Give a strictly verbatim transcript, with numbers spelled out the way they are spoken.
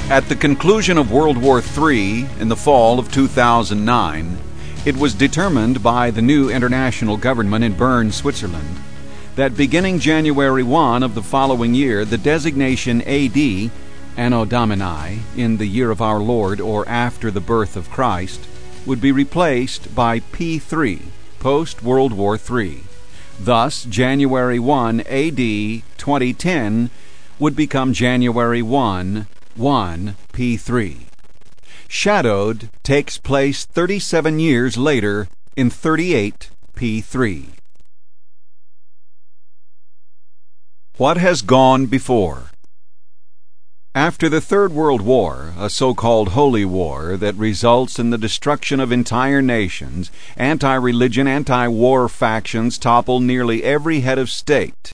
At the conclusion of World War Three in the fall of two thousand nine, it was determined by the new international government in Bern, Switzerland, that beginning January first of the following year, the designation A D, Anno Domini, in the year of our Lord or after the birth of Christ, would be replaced by P three, post-World War Three. Thus, January first, A D twenty ten would become January first, one P three. Shadowed takes place thirty-seven years later in thirty-eight P three. What has gone before? After the Third World War, a so-called Holy War that results in the destruction of entire nations, anti-religion, anti-war factions topple nearly every head of state,